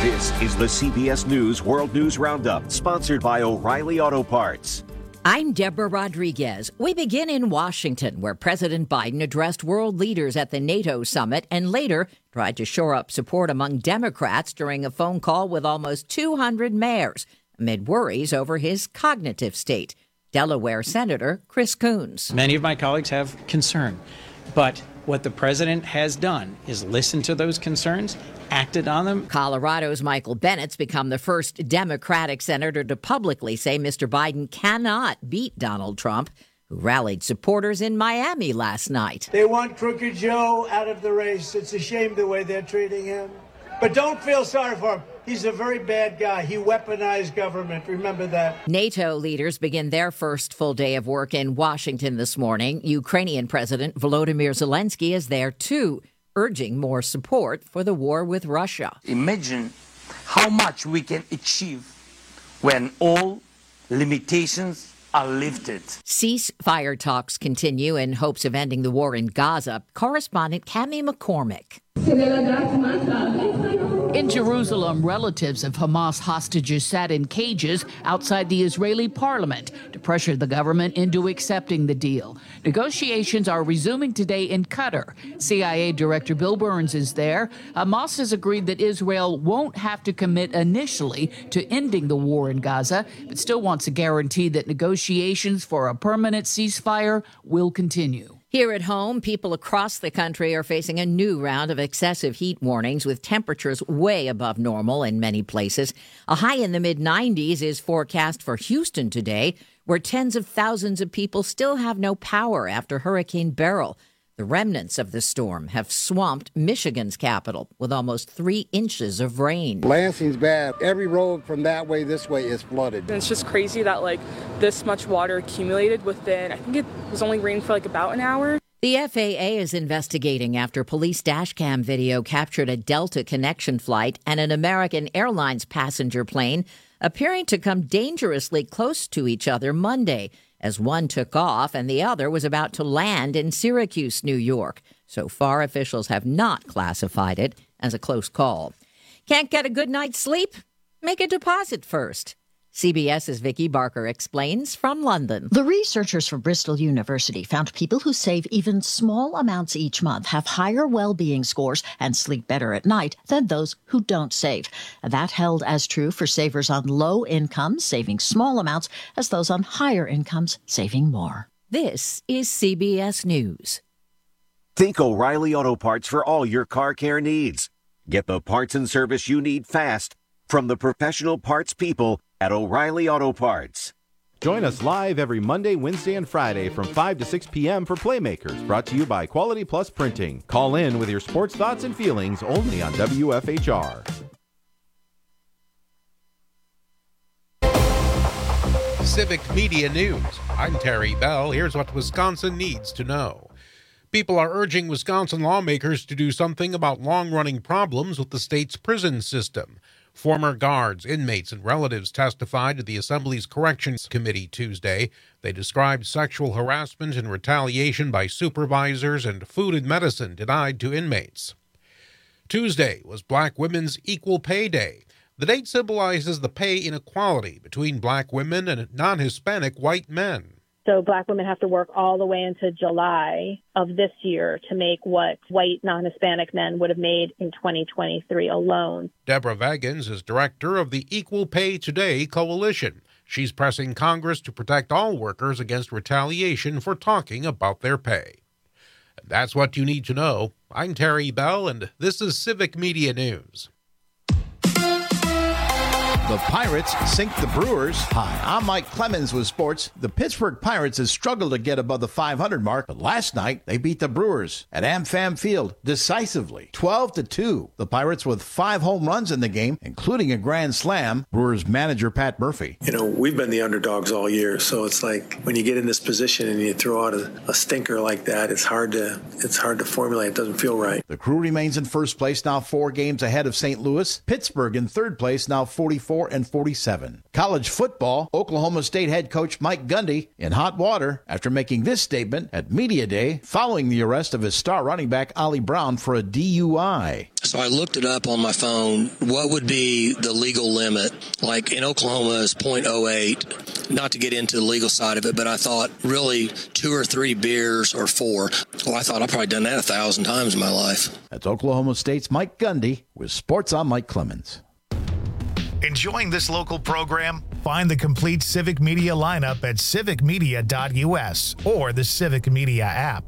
This is the CBS News World News Roundup, sponsored by O'Reilly Auto Parts. I'm Deborah Rodriguez. We begin in Washington, where President Biden addressed world leaders at the NATO summit and later tried to shore up support among Democrats during a phone call with almost 200 mayors amid worries over his cognitive state. Delaware Senator Chris Coons. Many of my colleagues have concern, but what the president has done is listened to those concerns, acted on them. Colorado's Michael Bennett's become the first Democratic senator to publicly say Mr. Biden cannot beat Donald Trump, who rallied supporters in Miami last night. They want Crooked Joe out of the race. It's a shame the way they're treating him. But don't feel sorry for him. He's a very bad guy. He weaponized government. Remember that. NATO leaders begin their first full day of work in Washington this morning. Ukrainian President Volodymyr Zelensky is there, too, urging more support for the war with Russia. Imagine how much we can achieve when all limitations are lifted. Ceasefire talks continue in hopes of ending the war in Gaza. Correspondent Cami McCormick. In Jerusalem, relatives of Hamas hostages sat in cages outside the Israeli parliament to pressure the government into accepting the deal. Negotiations are resuming today in Qatar. CIA Director Bill Burns is there. Hamas has agreed that Israel won't have to commit initially to ending the war in Gaza, but still wants a guarantee that negotiations for a permanent ceasefire will continue. Here at home, people across the country are facing a new round of excessive heat warnings with temperatures way above normal in many places. A high in the mid-90s is forecast for Houston today, where tens of thousands of people still have no power after Hurricane Beryl. The remnants of the storm have swamped Michigan's capital with almost 3 inches of rain. Lansing's bad. Every road from that way this way is flooded. And it's just crazy that this much water accumulated within, I think it was only raining for about an hour. The FAA is investigating after police dashcam video captured a Delta Connection flight and an American Airlines passenger plane appearing to come dangerously close to each other Monday, as one took off and the other was about to land in Syracuse, New York. So far, officials have not classified it as a close call. Can't get a good night's sleep? Make a deposit first. CBS's Vicky Barker explains from London. The researchers from Bristol University found people who save even small amounts each month have higher well-being scores and sleep better at night than those who don't save. That held as true for savers on low incomes, saving small amounts, as those on higher incomes, saving more. This is CBS News. Think O'Reilly Auto Parts for all your car care needs. Get the parts and service you need fast from the professional parts people at O'Reilly Auto Parts. Join us live every Monday, Wednesday, and Friday from 5 to 6 p.m. for Playmakers, brought to you by Quality Plus Printing. Call in with your sports thoughts and feelings only on WFHR. Civic Media News. I'm Terry Bell. Here's what Wisconsin needs to know. People are urging Wisconsin lawmakers to do something about long-running problems with the state's prison system. Former guards, inmates, and relatives testified to the Assembly's Corrections Committee Tuesday. They described sexual harassment and retaliation by supervisors and food and medicine denied to inmates. Tuesday was Black Women's Equal Pay Day. The date symbolizes the pay inequality between Black women and non-Hispanic white men. So Black women have to work all the way into July of this year to make what white non-Hispanic men would have made in 2023 alone. Deborah Vagans is director of the Equal Pay Today Coalition. She's pressing Congress to protect all workers against retaliation for talking about their pay. And that's what you need to know. I'm Terry Bell, and this is Civic Media News. The Pirates sink the Brewers. Hi, I'm Mike Clemens with sports. The Pittsburgh Pirates have struggled to get above the 500 mark, but last night they beat the Brewers at AmFam Field decisively, 12-2. The Pirates with 5 home runs in the game, including a grand slam. Brewers manager Pat Murphy. You know, we've been the underdogs all year, so it's like when you get in this position and you throw out a stinker like that, it's hard to formulate. It doesn't feel right. The Crew remains in first place, now 4 games ahead of St. Louis. Pittsburgh in third place, now 44 44-47. College football, Oklahoma State head coach Mike Gundy in hot water after making this statement at Media Day following the arrest of his star running back Ollie Brown for a DUI. So I looked it up on my phone. What would be the legal limit? Like in Oklahoma is .08. Not to get into the legal side of it, but I thought really 2 or 3 beers or 4. Well, I thought I've probably done that 1,000 times in my life. That's Oklahoma State's Mike Gundy with Sports. I'm Mike Clemens. Enjoying this local program? Find the complete Civic Media lineup at civicmedia.us or the Civic Media app.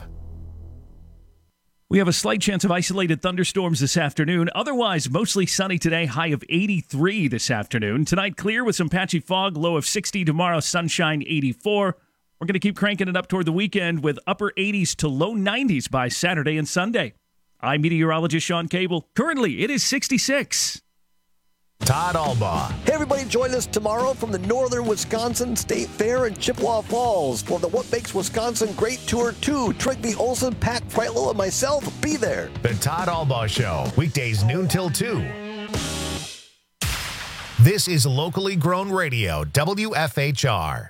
We have a slight chance of isolated thunderstorms this afternoon. Otherwise, mostly sunny today, high of 83 this afternoon. Tonight, clear with some patchy fog, low of 60. Tomorrow, sunshine, 84. We're going to keep cranking it up toward the weekend with upper 80s to low 90s by Saturday and Sunday. I'm meteorologist Sean Cable. Currently, it is 66. Todd Albaugh. Hey, everybody, join us tomorrow from the Northern Wisconsin State Fair in Chippewa Falls for the What Makes Wisconsin Great Tour 2. Trigby Olson, Pat Freitlow, and myself be there. The Todd Albaugh Show, weekdays noon till 2. This is locally grown radio, WFHR.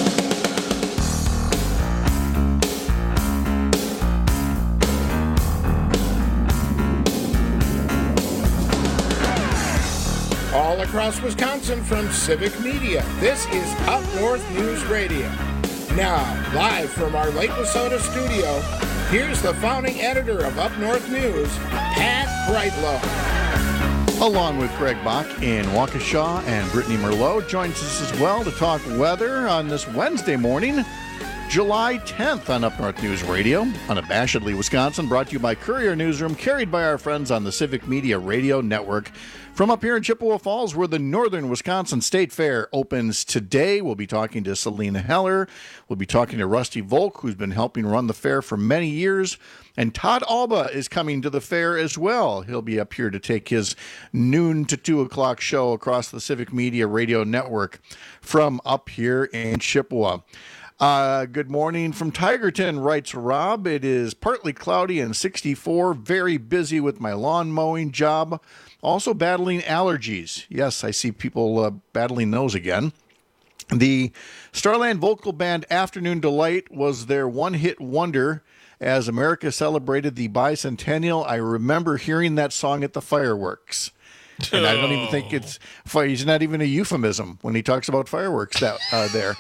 All across Wisconsin from Civic Media, this is Up North News Radio. Now, live from our Lake Wissota studio, here's the founding editor of Up North News, Pat Freitlow. Along with Greg Bach in Waukesha and Brittany Merlot joins us as well to talk weather on this Wednesday morning, July 10th on Up North News Radio, unabashedly Wisconsin, brought to you by Courier Newsroom, carried by our friends on the Civic Media Radio Network. From up here in Chippewa Falls, where the Northern Wisconsin State Fair opens today, we'll be talking to Selena Heller. We'll be talking to Rusty Volk, who's been helping run the fair for many years. And Todd Albaugh is coming to the fair as well. He'll be up here to take his noon to 2 o'clock show across the Civic Media Radio Network from up here in Chippewa. Good morning from Tigerton, writes Rob. It is partly cloudy and 64. Very busy with my lawn mowing job. Also battling allergies. Yes, I see people battling those again. The Starland Vocal Band Afternoon Delight was their one-hit wonder as America celebrated the bicentennial. I remember hearing that song at the fireworks. And I don't even think it's not even a euphemism when he talks about fireworks that there.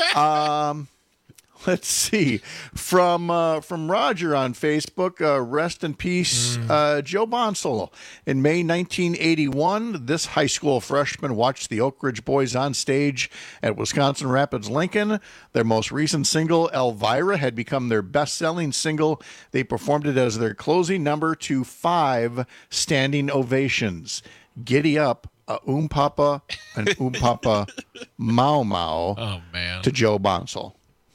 Let's see. From Roger on Facebook, rest in peace, Joe Bonsolo. In May 1981, this high school freshman watched the Oak Ridge Boys on stage at Wisconsin Rapids Lincoln. Their most recent single, Elvira, had become their best-selling single. They performed it as their closing number to 5 standing ovations. Giddy Up, Papa, and Papa Mau Mau to Joe Bonsall.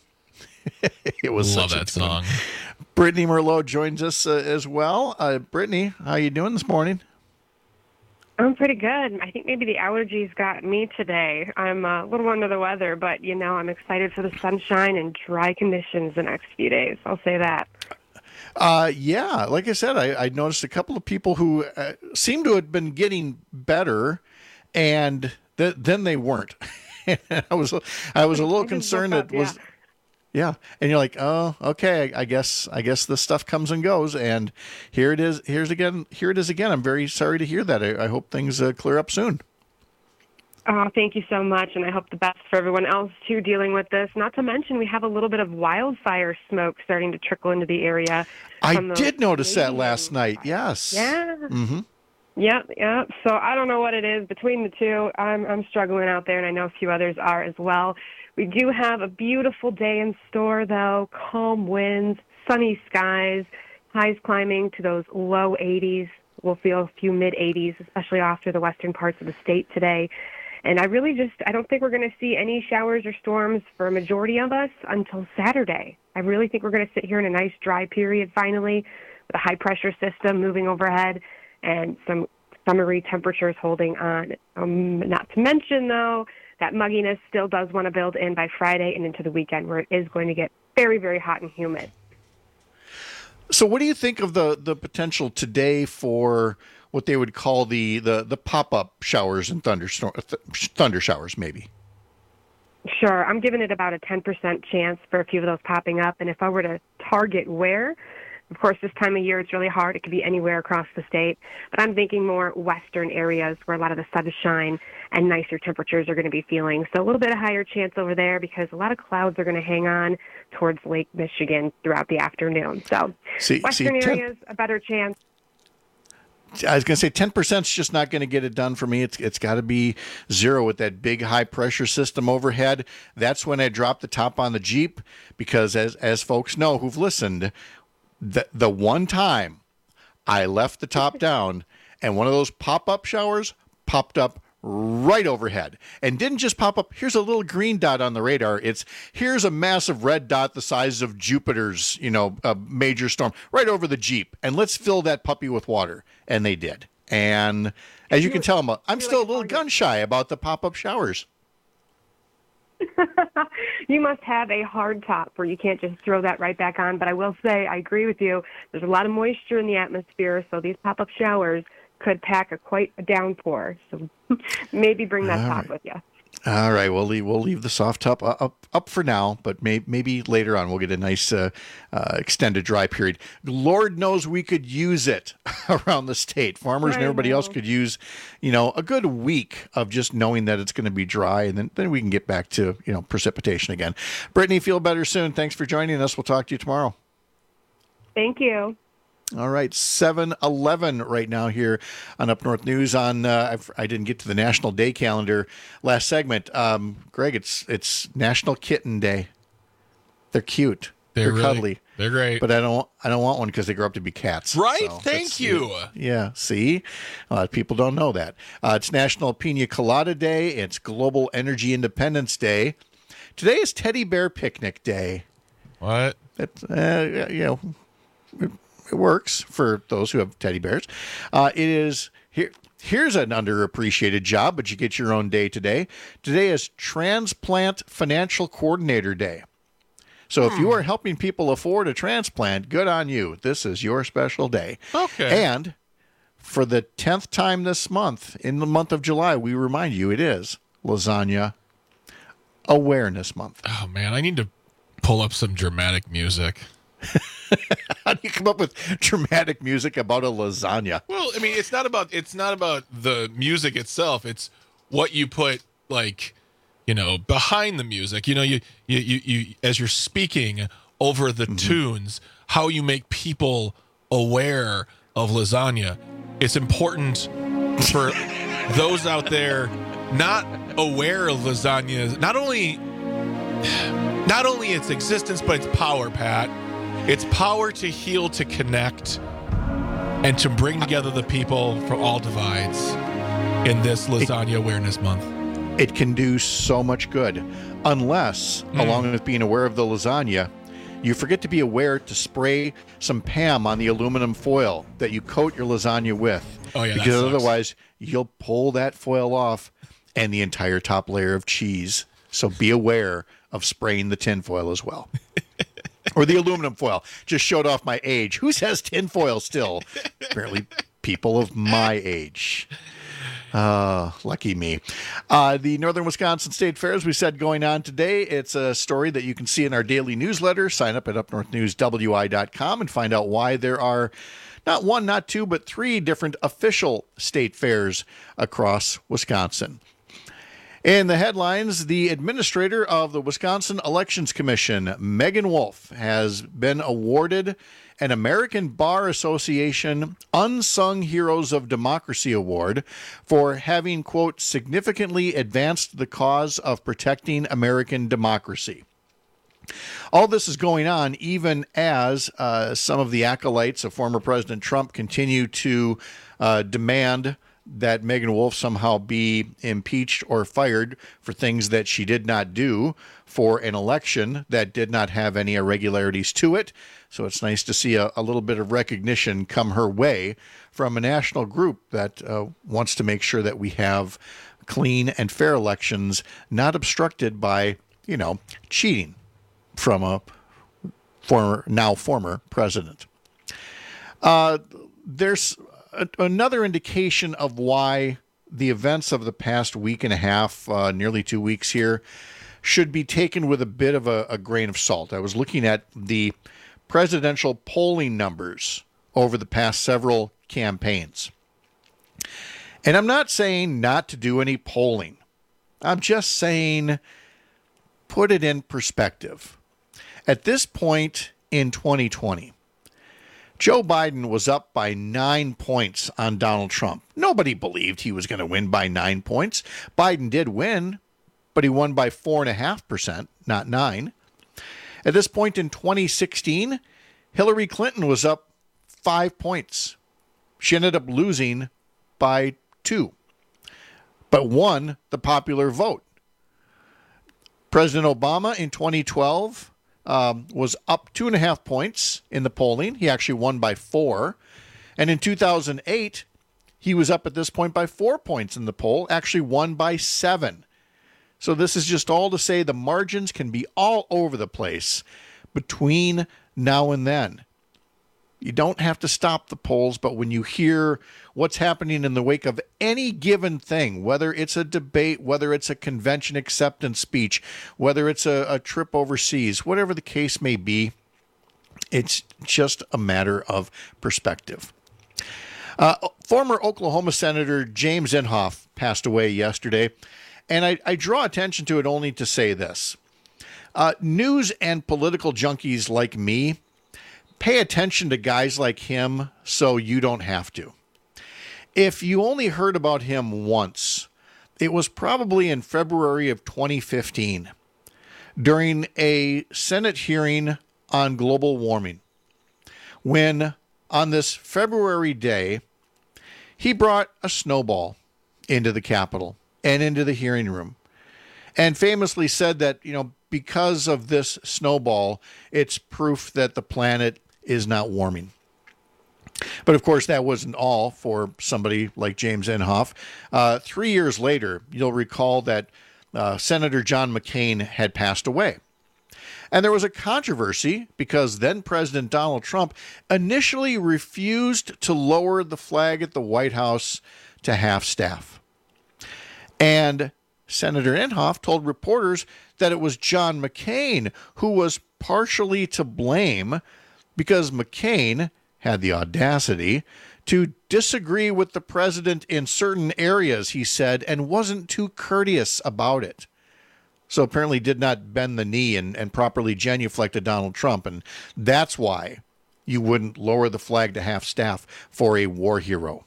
It was love such that song. Brittany Merlot joins us as well. Brittany, how you doing this morning? I'm pretty good. I think maybe the allergies got me today. I'm a little under the weather, but, I'm excited for the sunshine and dry conditions the next few days. I'll say that. Yeah, like I said, I noticed a couple of people who seem to have been getting better, and then they weren't. I was a little concerned that was... Yeah, and you're like, oh, okay. I guess this stuff comes and goes, and here it is. Here it is again. I'm very sorry to hear that. I hope things clear up soon. Oh, thank you so much, and I hope the best for everyone else too dealing with this. Not to mention, we have a little bit of wildfire smoke starting to trickle into the area. I did notice that last night. Yes. Yeah. Mm-hmm. Yep. So I don't know what it is between the two. I'm struggling out there, and I know a few others are as well. We do have a beautiful day in store, though. Calm winds, sunny skies, highs climbing to those low 80s. We'll feel a few mid-80s, especially after the western parts of the state today. And I don't think we're going to see any showers or storms for a majority of us until Saturday. I really think we're going to sit here in a nice dry period finally with a high-pressure system moving overhead and some summery temperatures holding on. Not to mention, though, that mugginess still does want to build in by Friday and into the weekend, where it is going to get very, very hot and humid. So what do you think of the potential today for what they would call the pop-up showers and thunder showers, maybe. Sure. I'm giving it about a 10% chance for a few of those popping up. And if I were to target where, of course, this time of year, it's really hard. It could be anywhere across the state. But I'm thinking more western areas where a lot of the sunshine and nicer temperatures are going to be feeling. So a little bit of higher chance over there because a lot of clouds are going to hang on towards Lake Michigan throughout the afternoon. So western areas, a better chance. I was going to say 10% is just not going to get it done for me. It's got to be 0 with that big high pressure system overhead. That's when I drop the top on the Jeep because as folks know who've listened, the one time I left the top down and one of those pop-up showers popped up right overhead and didn't just pop up. Here's a little green dot on the radar. Here's a massive red dot the size of Jupiter's, a major storm right over the Jeep. And let's fill that puppy with water. And they did. And as you can tell, I'm still a little gun shy about the pop-up showers. You must have a hard top where you can't just throw that right back on. But I will say, I agree with you. There's a lot of moisture in the atmosphere, so these pop-up showers could pack quite a downpour. So maybe bring that top with you. All right, we'll leave the soft top up for now, but maybe later on we'll get a nice extended dry period. Lord knows we could use it around the state. Farmers and everybody else could use, a good week of just knowing that it's going to be dry, and then we can get back to precipitation again. Brittany, feel better soon. Thanks for joining us. We'll talk to you tomorrow. Thank you. All right, 7:11 right now here on Up North News. I didn't get to the National Day calendar last segment. Greg, it's National Kitten Day. They're cute. They're cuddly. They're great. But I don't want one because they grow up to be cats. Right? So thank you. Yeah. See, people don't know that. It's National Pina Colada Day. It's Global Energy Independence Day. Today is Teddy Bear Picnic Day. What? It works for those who have teddy bears. It is here. Here's an underappreciated job, but you get your own day today. Today is Transplant Financial Coordinator Day. So if you are helping people afford a transplant, good on you. This is your special day. Okay. And for the 10th time this month, in the month of July, we remind you it is Lasagna Awareness Month. Oh, man, I need to pull up some dramatic music. How do you come up with dramatic music about a lasagna? Well, I mean, it's not about the music itself. It's what you put behind the music. You as you're speaking over the tunes, how you make people aware of lasagna. It's important for those out there not aware of lasagna. Not only its existence, but its power, Pat. It's power to heal, to connect, and to bring together the people from all divides in this Lasagna Awareness Month. It can do so much good, unless, along with being aware of the lasagna, you forget to be aware to spray some Pam on the aluminum foil that you coat your lasagna with. Oh, yeah, because otherwise, you'll pull that foil off and the entire top layer of cheese. So be aware of spraying the tin foil as well. Or the aluminum foil. Just showed off my age. Who says tin foil still? Apparently people of my age. Lucky me. The Northern Wisconsin State Fair, as we said, going on today. It's a story that you can see in our daily newsletter. Sign up at upnorthnewswi.com and find out why there are not one, not two, but 3 different official state fairs across Wisconsin. In the headlines, the administrator of the Wisconsin Elections Commission, Megan Wolf, has been awarded an American Bar Association Unsung Heroes of Democracy Award for having, quote, significantly advanced the cause of protecting American democracy. All this is going on even as some of the acolytes of former President Trump continue to demand that Megan Wolf somehow be impeached or fired for things that she did not do for an election that did not have any irregularities to it. So it's nice to see a little bit of recognition come her way from a national group that wants to make sure that we have clean and fair elections, not obstructed by, cheating from a former president. There's another indication of why the events of the past week and a half, nearly 2 weeks here, should be taken with a bit of a grain of salt. I was looking at the presidential polling numbers over the past several campaigns. And I'm not saying not to do any polling. I'm just saying put it in perspective. At this point in 2020, Joe Biden was up by 9 points on Donald Trump. Nobody believed he was going to win by 9 points. Biden did win, but he won by 4.5%, not 9. At this point in 2016, Hillary Clinton was up 5 points. She ended up losing by 2, but won the popular vote. President Obama in 2012 was up 2.5 points in the polling. He actually won by 4. And in 2008, he was up at this point by 4 points in the poll, actually won by 7. So this is just all to say the margins can be all over the place between now and then. You don't have to stop the polls, but when you hear what's happening in the wake of any given thing, whether it's a debate, whether it's a convention acceptance speech, whether it's a trip overseas, whatever the case may be, it's just a matter of perspective. Former Oklahoma Senator James Inhofe passed away yesterday, and I draw attention to it only to say this. News and political junkies like me pay attention to guys like him so you don't have to. If you only heard about him once, it was probably in February of 2015 during a Senate hearing on global warming, when on this February day, he brought a snowball into the Capitol and into the hearing room and famously said that, because of this snowball, it's proof that the planet is not warming. But of course, that wasn't all for somebody like James Inhofe. 3 years later, you'll recall that Senator John McCain had passed away. And there was a controversy because then President Donald Trump initially refused to lower the flag at the White House to half-staff. And Senator Inhofe told reporters that it was John McCain who was partially to blame because McCain had the audacity to disagree with the president in certain areas, he said, and wasn't too courteous about it. So apparently did not bend the knee and properly genuflect to Donald Trump, and that's why you wouldn't lower the flag to half-staff for a war hero.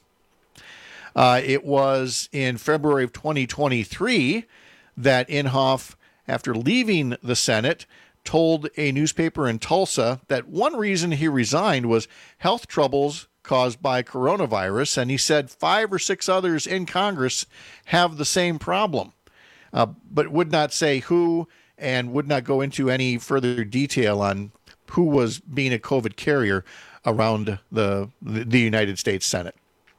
It was in February of 2023 that Inhofe, after leaving the Senate, told a newspaper in Tulsa that one reason he resigned was health troubles caused by coronavirus, and he said 5 or 6 others in Congress have the same problem, but would not say who and would not go into any further detail on who was being a COVID carrier around the United States Senate.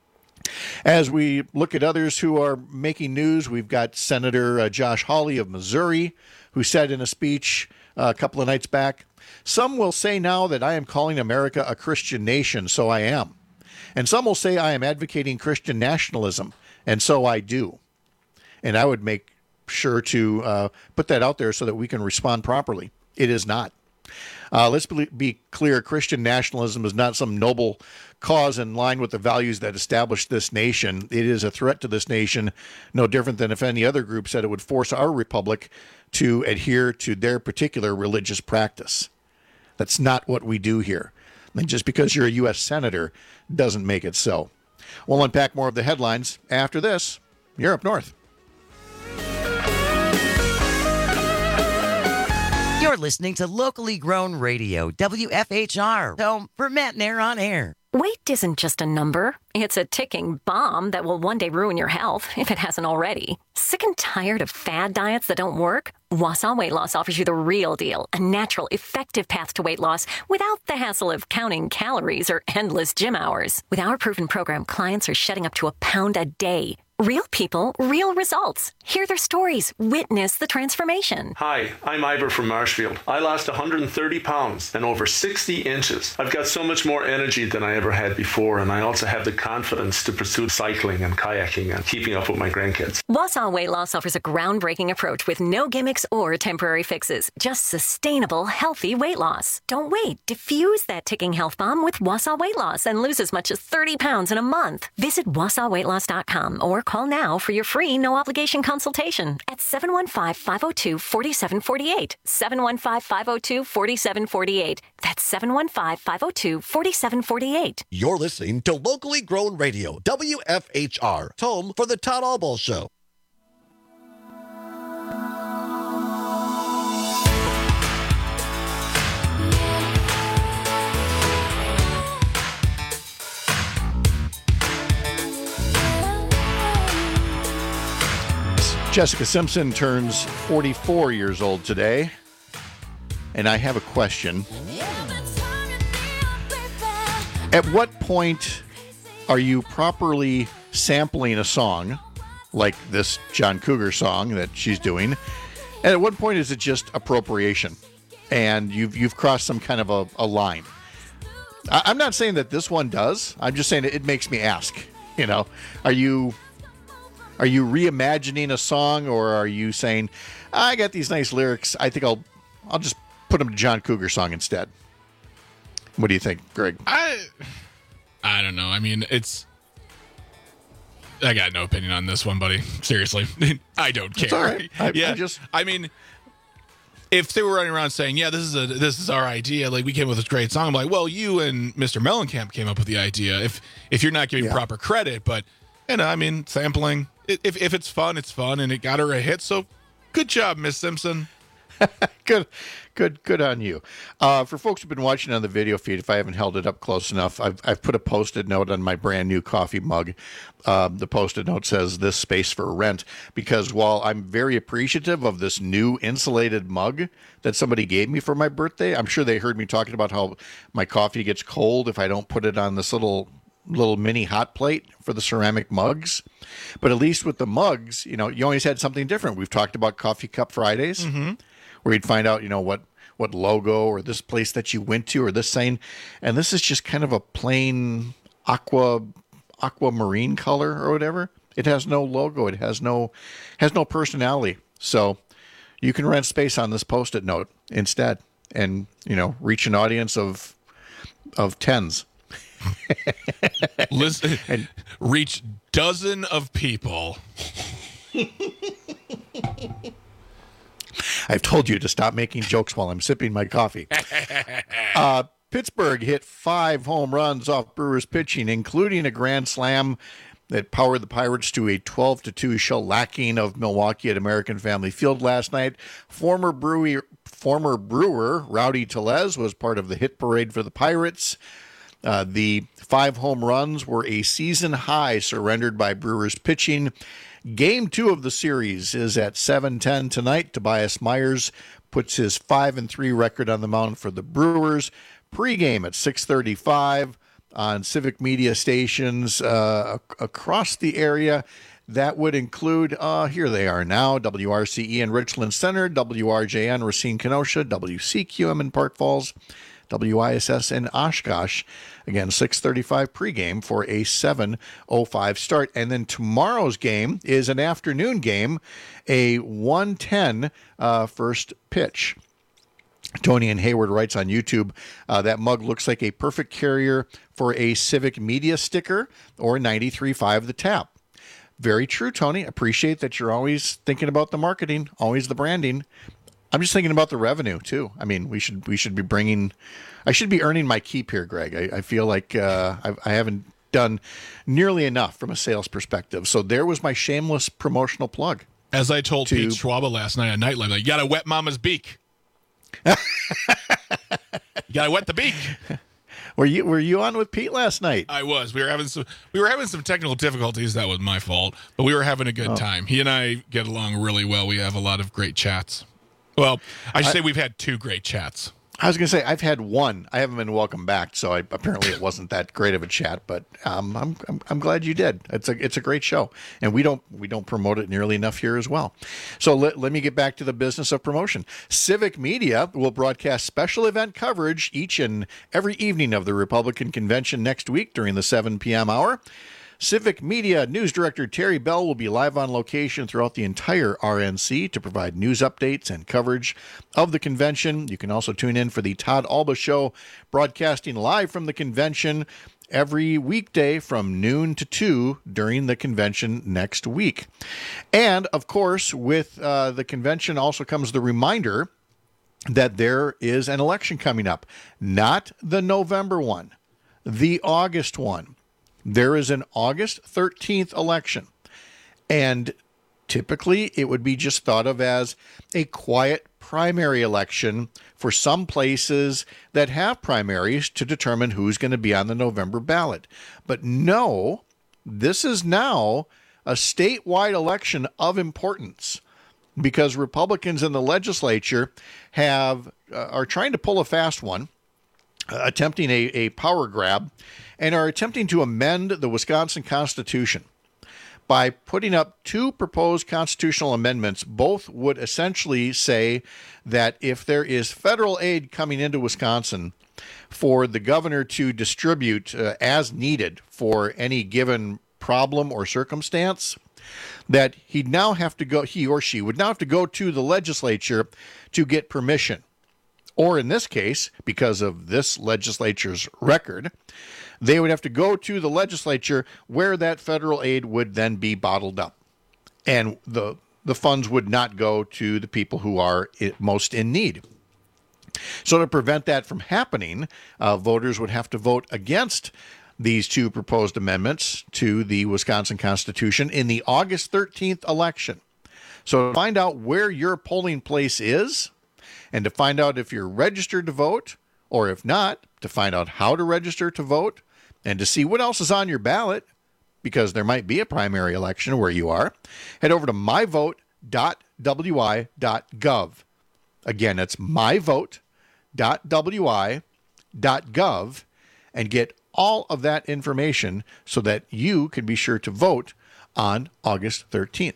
As we look at others who are making news, we've got Senator Josh Hawley of Missouri, who said in a speech a couple of nights back, "Some will say now that I am calling America a Christian nation, so I am. And some will say I am advocating Christian nationalism, and so I do." And I would make sure to put that out there so that we can respond properly. It is not. Let's be clear, Christian nationalism is not some noble cause in line with the values that established this nation. It is a threat to this nation, no different than if any other group said it would force our republic to adhere to their particular religious practice. That's not what we do here. And just because you're a U.S. Senator doesn't make it so. We'll unpack more of the headlines after this. You're up north. You're listening to locally grown radio, WFHR, home for Matt and Air on Air. Weight isn't just a number. It's a ticking bomb that will one day ruin your health, if it hasn't already. Sick and tired of fad diets that don't work? Wausau Weight Loss offers you the real deal, a natural, effective path to weight loss without the hassle of counting calories or endless gym hours. With our proven program, clients are shedding up to 1 pound a day. Real people, real results. Hear their stories. Witness the transformation. Hi, I'm Ivor from Marshfield. I lost 130 pounds and over 60 inches. I've got so much more energy than I ever had before, and I also have the confidence to pursue cycling and kayaking and keeping up with my grandkids. Wausau Weight Loss offers a groundbreaking approach with no gimmicks or temporary fixes. Just sustainable, healthy weight loss. Don't wait. Diffuse that ticking health bomb with Wausau Weight Loss and lose as much as 30 pounds in a month. Visit WausauWeightLoss.com or call now for your free no-obligation consultation at 715-502-4748. 715-502-4748. That's 715-502-4748. You're listening to Locally Grown Radio, WFHR, home for the Todd Albaugh Show. Jessica Simpson turns 44 years old today, and I have a question. At what point are you properly sampling a song, like this John Cougar song that she's doing, and at what point is it just appropriation, and you've crossed some kind of a line? I'm not saying that this one does. I'm just saying it makes me ask. Are you reimagining a song, or are you saying, I got these nice lyrics, I think I'll just put them to John Cougar song instead? What do you think, Greg? I don't know. I mean, I got no opinion on this one, buddy. Seriously. I don't care. It's all right. I mean, if they were running around saying, yeah, this is our idea, like we came up with this great song, I'm like, well, you and Mr. Mellencamp came up with the idea. If you're not giving proper credit, but I mean, sampling. If it's fun, it's fun, and it got her a hit. So, good job, Miss Simpson. Good on you. For folks who've been watching on the video feed, if I haven't held it up close enough, I've put a Post-it note on my brand new coffee mug. The Post-it note says, "This space for rent," because while I'm very appreciative of this new insulated mug that somebody gave me for my birthday, I'm sure they heard me talking about how my coffee gets cold if I don't put it on this little mini hot plate for the ceramic mugs. But at least with the mugs, you always had something different. We've talked about Coffee Cup Fridays, where you'd find out, what logo or this place that you went to or this sign. And this is just kind of a plain aquamarine color or whatever. It has no logo. It has no personality. So you can rent space on this Post-it note instead and, reach an audience of tens. Listen, and reach dozen of people. I've told you to stop making jokes while I'm sipping my coffee. Pittsburgh hit 5 home runs off Brewers pitching, including a grand slam that powered the Pirates to a 12-2 shellacking of Milwaukee at American Family Field last night. Former Brewer Rowdy Tellez was part of the hit parade for the Pirates. The 5 home runs were a season high surrendered by Brewers pitching. Game 2 of the series is at 7:10 tonight. Tobias Myers puts his 5-3 record on the mound for the Brewers. Pre-game at 6:35 on Civic Media stations across the area. That would include, here they are now, WRCE in Richland Center, WRJN Racine Kenosha, WCQM in Park Falls, WISS in Oshkosh. Again, 6:35 pregame for a 7:05 start. And then tomorrow's game is an afternoon game, a 1:10 first pitch. Tony and Hayward writes on YouTube, that mug looks like a perfect carrier for a Civic Media sticker or 93.5 The Tap. Very true, Tony. Appreciate that you're always thinking about the marketing, always the branding. I'm just thinking about the revenue too. I mean, we should be bringing. I should be earning my keep here, Greg. I feel like I haven't done nearly enough from a sales perspective. So there was my shameless promotional plug. As I told Pete Schwaba last night at Nightlife, like, you gotta wet Mama's beak. You gotta wet the beak. Were you on with Pete last night? I was. We were having some technical difficulties. That was my fault, but we were having a good time. He and I get along really well. We have a lot of great chats. Well, I should say we've had 2 great chats. I was going to say, I've had one. I haven't been welcome back, so apparently it wasn't that great of a chat. But I'm glad you did. It's a great show, and we don't promote it nearly enough here as well. So let me get back to the business of promotion. Civic Media will broadcast special event coverage each and every evening of the Republican Convention next week during the 7 p.m. hour. Civic Media News Director Terry Bell will be live on location throughout the entire RNC to provide news updates and coverage of the convention. You can also tune in for the Todd Alba Show, broadcasting live from the convention every weekday from noon to 2 during the convention next week. And, of course, with the convention also comes the reminder that there is an election coming up. Not the November one, the August one. There is an August 13th election, and typically it would be just thought of as a quiet primary election for some places that have primaries to determine who's going to be on the November ballot. But no, this is now a statewide election of importance because Republicans in the legislature are trying to pull a fast one, attempting a power grab, and are attempting to amend the Wisconsin Constitution. By putting up two proposed constitutional amendments, both would essentially say that if there is federal aid coming into Wisconsin for the governor to distribute as needed for any given problem or circumstance, that he or she would now have to go to the legislature to get permission. Or in this case, because of this legislature's record, they would have to go to the legislature where that federal aid would then be bottled up. And the funds would not go to the people who are most in need. So to prevent that from happening, voters would have to vote against these two proposed amendments to the Wisconsin Constitution in the August 13th election. So to find out where your polling place is, and to find out if you're registered to vote, or if not, to find out how to register to vote, and to see what else is on your ballot, because there might be a primary election where you are, head over to myvote.wi.gov. Again, it's myvote.wi.gov, and get all of that information so that you can be sure to vote on August 13th.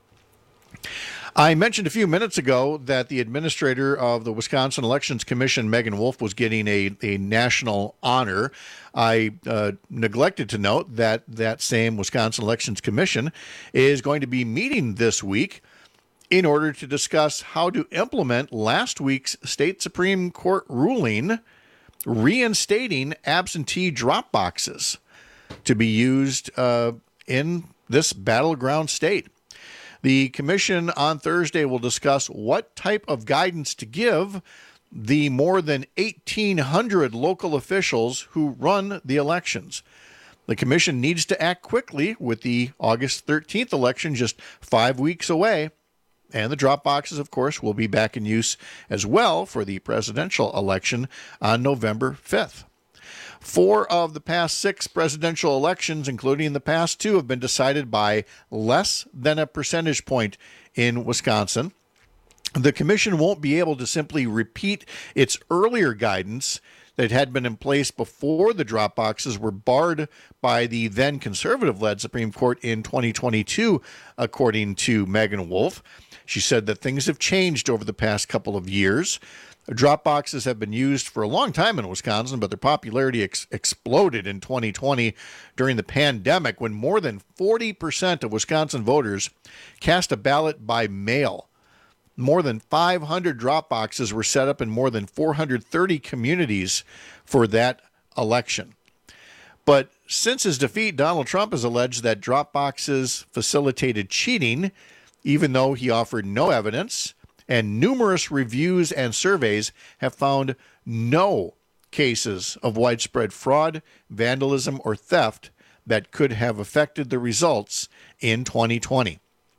I mentioned a few minutes ago that the administrator of the Wisconsin Elections Commission, Megan Wolf, was getting a national honor. I neglected to note that that same Wisconsin Elections Commission is going to be meeting this week in order to discuss how to implement last week's state Supreme Court ruling reinstating absentee drop boxes to be used in this battleground state. The commission on Thursday will discuss what type of guidance to give the more than 1,800 local officials who run the elections. The commission needs to act quickly with the August 13th election just 5 weeks away. And the drop boxes, of course, will be back in use as well for the presidential election on November 5th. 4 of the past 6 presidential elections, including the past 2, have been decided by less than a percentage point in Wisconsin. The commission won't be able to simply repeat its earlier guidance that had been in place before the drop boxes were barred by the then conservative-led Supreme Court in 2022, according to Megan Wolf. She said that things have changed over the past couple of years. Drop boxes have been used for a long time in Wisconsin, but their popularity exploded in 2020 during the pandemic when more than 40% of Wisconsin voters cast a ballot by mail. More than 500 drop boxes were set up in more than 430 communities for that election. But since his defeat, Donald Trump has alleged that drop boxes facilitated cheating, even though he offered no evidence. And numerous reviews and surveys have found no cases of widespread fraud, vandalism, or theft that could have affected the results in 2020.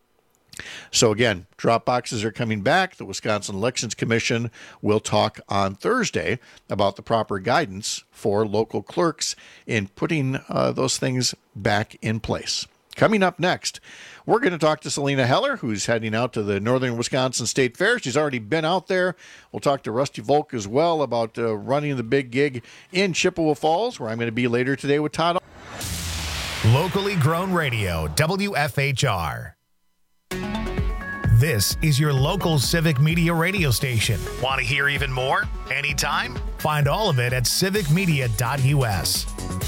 So again, drop boxes are coming back. The Wisconsin Elections Commission will talk on Thursday about the proper guidance for local clerks in putting those things back in place. Coming up next, we're going to talk to Selena Heller, who's heading out to the Northern Wisconsin State Fair. She's already been out there. We'll talk to Rusty Volk as well about running the big gig in Chippewa Falls, where I'm going to be later today with Todd. Locally grown radio, WFHR. This is your local civic media radio station. Want to hear even more? Anytime? Find all of it at civicmedia.us.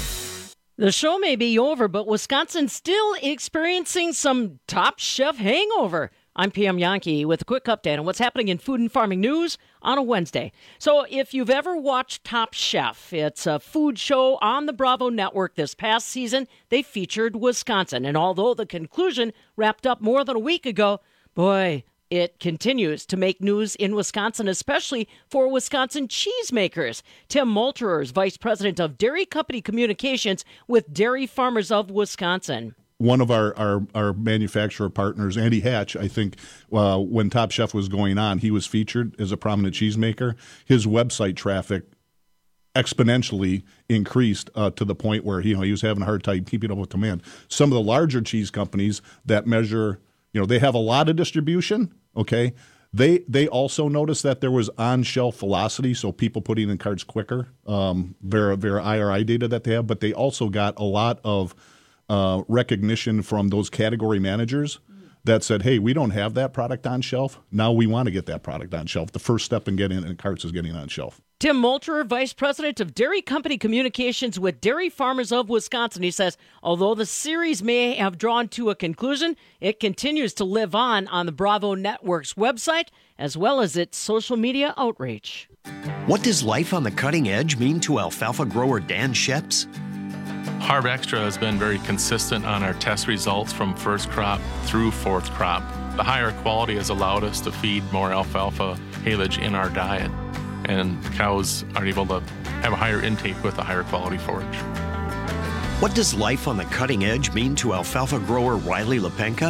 The show may be over, but Wisconsin's still experiencing some Top Chef hangover. I'm PM Yankee with a quick update on what's happening in food and farming news on a Wednesday. So if you've ever watched Top Chef, it's a food show on the Bravo network. This past season, they featured Wisconsin. And although the conclusion wrapped up more than a week ago, boy, it continues to make news in Wisconsin, especially for Wisconsin cheesemakers. Tim Molterer is Vice President of Dairy Company Communications with Dairy Farmers of Wisconsin. One of our manufacturer partners, Andy Hatch, I think when Top Chef was going on, he was featured as a prominent cheesemaker. His website traffic exponentially increased to the point where he was having a hard time keeping up with demand. Some of the larger cheese companies that measure, they have a lot of distribution, okay? They also noticed that there was on-shelf velocity, so people putting in carts quicker, via IRI data that they have, but they also got a lot of recognition from those category managers that said, hey, we don't have that product on shelf. Now we want to get that product on shelf. The first step in getting it in carts is getting it on shelf. Tim Molterer, Vice President of Dairy Company Communications with Dairy Farmers of Wisconsin. He says, although the series may have drawn to a conclusion, it continues to live on the Bravo Network's website, as well as its social media outreach. What does life on the cutting edge mean to alfalfa grower Dan Sheps? Harv Extra has been very consistent on our test results from first crop through fourth crop. The higher quality has allowed us to feed more alfalfa haylage in our diet, and cows are able to have a higher intake with a higher quality forage. What does life on the cutting edge mean to alfalfa grower Riley Lepenka?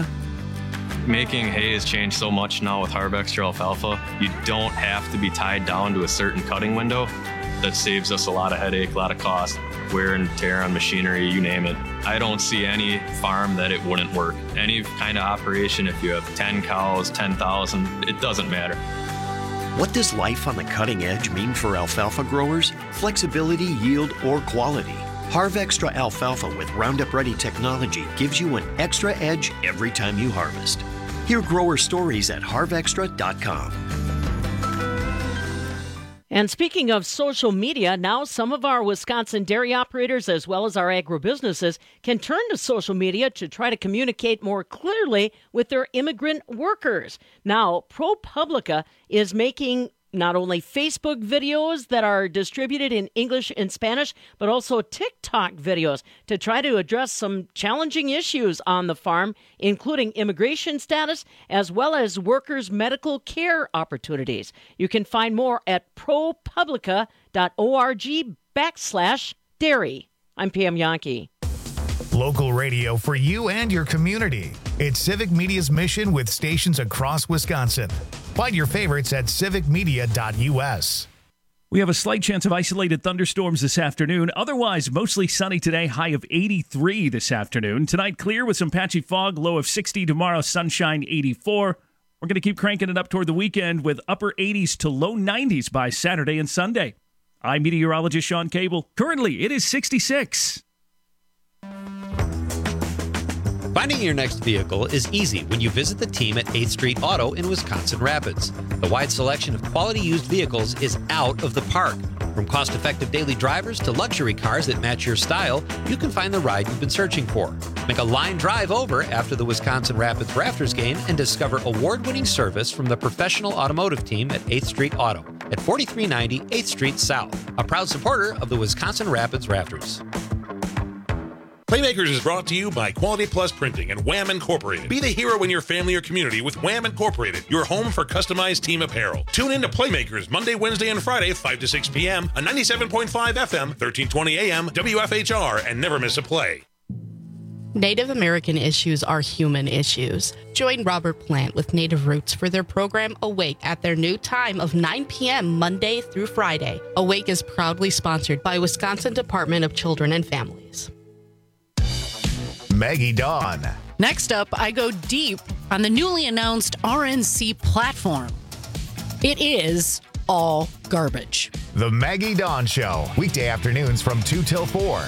Making hay has changed so much now with Harv Extra alfalfa. You don't have to be tied down to a certain cutting window. That saves us a lot of headache, a lot of cost, wear and tear on machinery, you name it. I don't see any farm that it wouldn't work. Any kind of operation, if you have 10 cows, 10,000, it doesn't matter. What does life on the cutting edge mean for alfalfa growers? Flexibility, yield, or quality? Harv Extra alfalfa with Roundup Ready technology gives you an extra edge every time you harvest. Hear grower stories at harvextra.com. And speaking of social media, now some of our Wisconsin dairy operators, as well as our agribusinesses, can turn to social media to try to communicate more clearly with their immigrant workers. Now, ProPublica is making not only Facebook videos that are distributed in English and Spanish, but also TikTok videos to try to address some challenging issues on the farm, including immigration status, as well as workers' medical care opportunities. You can find more at propublica.org/dairy. I'm PM Yankee. Local radio for you and your community. It's Civic Media's mission with stations across Wisconsin. Find your favorites at civicmedia.us. We have a slight chance of isolated thunderstorms this afternoon. Otherwise, mostly sunny today, high of 83 this afternoon. Tonight, clear with some patchy fog, low of 60. Tomorrow, sunshine, 84. We're going to keep cranking it up toward the weekend with upper 80s to low 90s by Saturday and Sunday. I'm meteorologist Sean Cable. Currently, it is 66. Finding your next vehicle is easy when you visit the team at 8th Street Auto in Wisconsin Rapids. The wide selection of quality used vehicles is out of the park. From cost-effective daily drivers to luxury cars that match your style, you can find the ride you've been searching for. Make a line drive over after the Wisconsin Rapids Rafters game and discover award-winning service from the professional automotive team at 8th Street Auto at 4390 8th Street South, a proud supporter of the Wisconsin Rapids Rafters. Playmakers is brought to you by Quality Plus Printing and Wham Incorporated. Be the hero in your family or community with Wham Incorporated, your home for customized team apparel. Tune in to Playmakers Monday, Wednesday, and Friday, 5 to 6 p.m. on 97.5 FM, 1320 AM, WFHR, and never miss a play. Native American issues are human issues. Join Robert Plant with Native Roots for their program Awake at their new time of 9 p.m. Monday through Friday. Awake is proudly sponsored by Wisconsin Department of Children and Families. Maggie Dawn. Next up, I go deep on the newly announced RNC platform. It is all garbage. The Maggie Dawn Show, weekday afternoons from 2 till 4.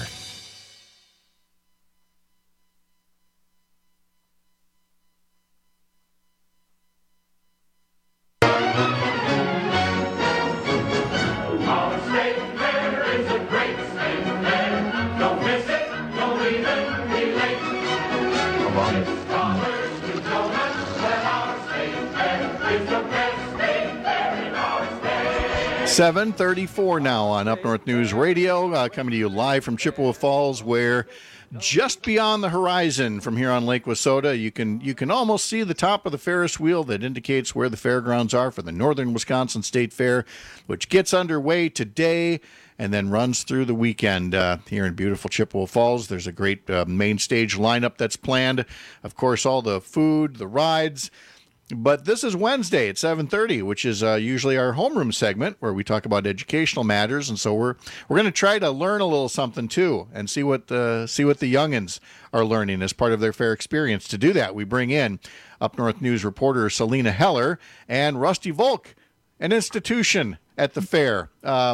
It's 7:34 now on Up North News Radio, coming to you live from Chippewa Falls, where just beyond the horizon from here on Lake Wissota, you can almost see the top of the Ferris wheel that indicates where the fairgrounds are for the Northern Wisconsin State Fair, which gets underway today and then runs through the weekend here in beautiful Chippewa Falls. There's a great main stage lineup that's planned. Of course, all the food, the rides. But this is Wednesday at 7:30, which is usually our homeroom segment where we talk about educational matters, and so we're going to try to learn a little something too, and see what the youngins are learning as part of their fair experience. To do that, we bring in Up North News reporter Selena Heller and Rusty Volk, an institution at the fair.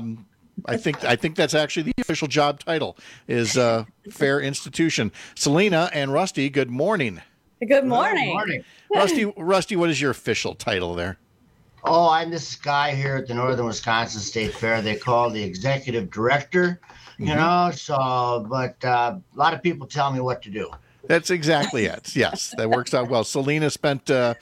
I think that's actually the official job title is fair institution. Selena and Rusty, good morning. Good morning. Good morning. Rusty, what is your official title there? Oh, I'm this guy here at the Northern Wisconsin State Fair. They call the executive director, you know, so, but a lot of people tell me what to do. That's exactly it. Yes, that works out well. Selena spent a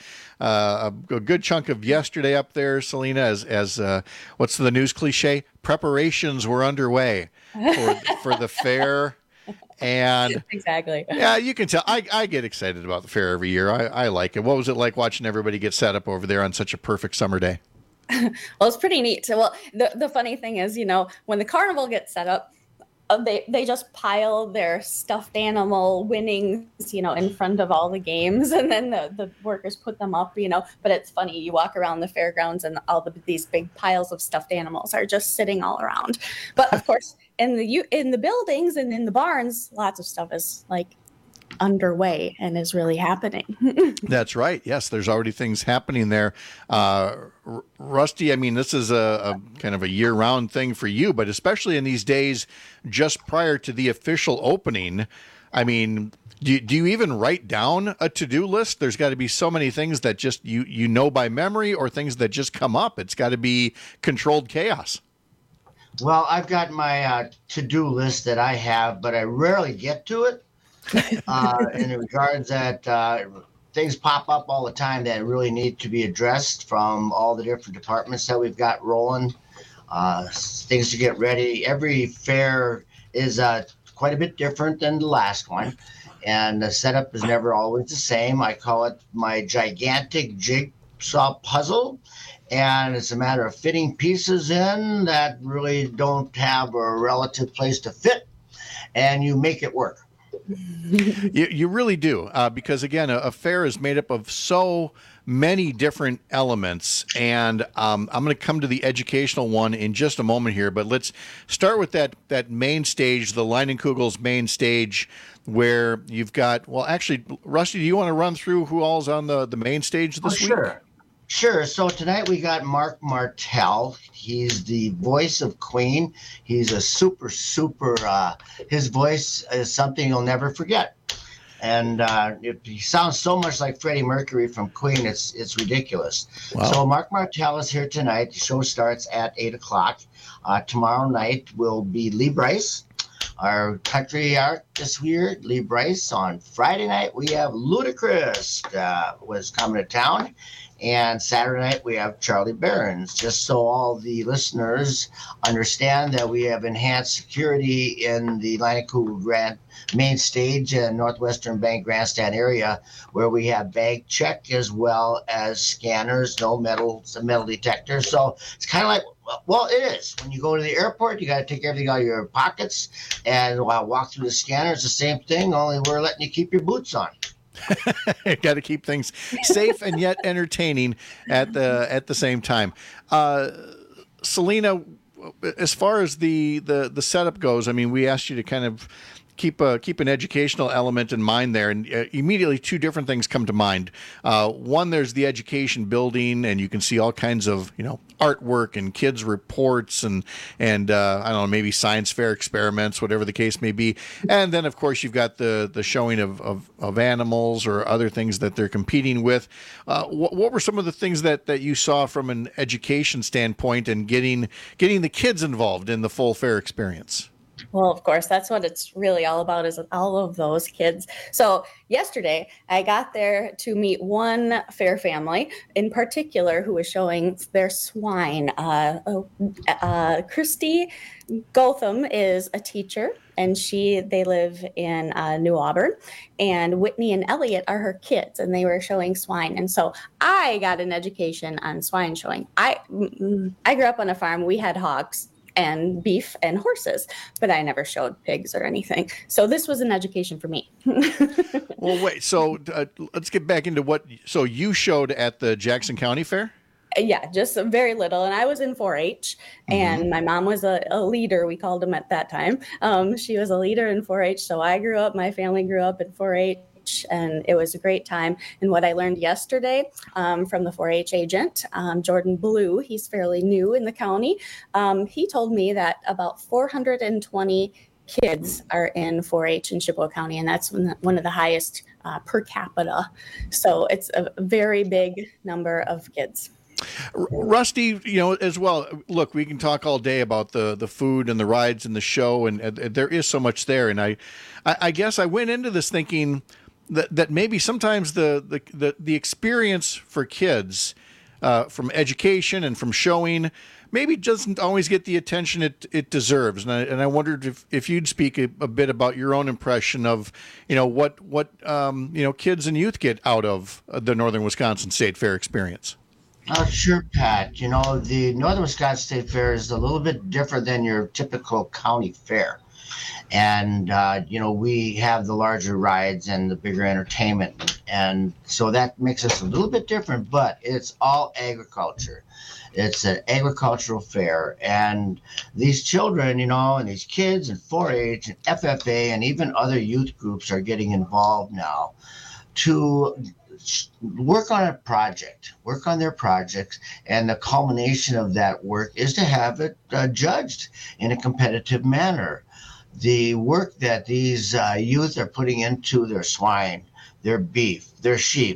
good chunk of yesterday up there, Selena, as what's the news cliche? Preparations were underway for the fair. And exactly. Yeah, you can tell. I get excited about the fair every year. I like it. What was it like watching everybody get set up over there on such a perfect summer day? Well, it's pretty neat. Well, the funny thing is, you know, when the carnival gets set up, they just pile their stuffed animal winnings, you know, in front of all the games, and then the workers put them up, you know. But it's funny, you walk around the fairgrounds and these big piles of stuffed animals are just sitting all around. But of course, in the buildings and in the barns, lots of stuff is like underway and is really happening. That's right. Yes, there's already things happening there. Rusty, I mean, this is a kind of a year-round thing for you, but especially in these days just prior to the official opening, I mean, do you even write down a to-do list? There's got to be so many things that just you know by memory, or things that just come up. It's got to be controlled chaos. Well, I've got my to-do list that I have, but I rarely get to it. In regards that things pop up all the time that really need to be addressed from all the different departments that we've got rolling. Things to get ready. Every fair is quite a bit different than the last one, and the setup is never always the same. I call it my gigantic jigsaw puzzle. And it's a matter of fitting pieces in that really don't have a relative place to fit, and you make it work. You really do, because again, a fair is made up of so many different elements, and I'm going to come to the educational one in just a moment here, but let's start with that main stage, the Leinenkugel's main stage, where you've got, well, actually, Rusty, do you want to run through who all's on the main stage this week? Sure. So tonight we got Mark Martell. He's the voice of Queen. He's a super, his voice is something you'll never forget. And he sounds so much like Freddie Mercury from Queen, it's ridiculous. Wow. So Mark Martell is here tonight. The show starts at 8 o'clock. Tomorrow night will be Lee Brice, our country art this year, Lee Brice. On Friday night, we have Ludacris was coming to town. And Saturday night, we have Charlie Barons, just so all the listeners understand that we have enhanced security in the Leinekugel main stage and Northwestern Bank Grandstand area, where we have bag check as well as scanners, no metal detectors. So it's kind of like, well, it is. When you go to the airport, you got to take everything out of your pockets and walk through the scanner. It's the same thing, only we're letting you keep your boots on. Got to keep things safe and yet entertaining at the same time. Selena, as far as the setup goes, I mean, we asked you to kind of keep an educational element in mind there, and immediately two different things come to mind. One, there's the education building, and you can see all kinds of artwork and kids reports and I don't know, maybe science fair experiments, whatever the case may be. And then of course you've got the showing of animals or other things that they're competing with. What were some of the things that you saw from an education standpoint and getting the kids involved in the full fair experience? Well, of course, that's what it's really all about, is all of those kids. So yesterday, I got there to meet one fair family in particular who was showing their swine. Christy Gotham is a teacher, and they live in New Auburn, and Whitney and Elliot are her kids, and they were showing swine. And so I got an education on swine showing. I grew up on a farm. We had hogs and beef and horses, but I never showed pigs or anything. So this was an education for me. Well, wait, so let's get back into so you showed at the Jackson County Fair? Yeah, just very little. And I was in 4-H, and my mom was a leader, we called them at that time. She was a leader in 4-H. So my family grew up in 4-H. And it was a great time. And what I learned yesterday from the 4-H agent, Jordan Blue, he's fairly new in the county. He told me that about 420 kids are in 4-H in Chippewa County, and that's one of the highest per capita. So it's a very big number of kids. Rusty, as well, look, we can talk all day about the food and the rides and the show, and there is so much there. And I guess I went into this thinking that maybe sometimes the experience for kids from education and from showing maybe doesn't always get the attention it deserves. And I wondered if you'd speak a bit about your own impression of what kids and youth get out of the Northern Wisconsin State Fair experience. Sure, Pat. The Northern Wisconsin State Fair is a little bit different than your typical county fair. And, we have the larger rides and the bigger entertainment. And so that makes us a little bit different, but it's all agriculture. It's an agricultural fair. And these children, and these kids and 4-H and FFA and even other youth groups are getting involved now to work on their projects, and the culmination of that work is to have it judged in a competitive manner. The work that these youth are putting into their swine, their beef, their sheep,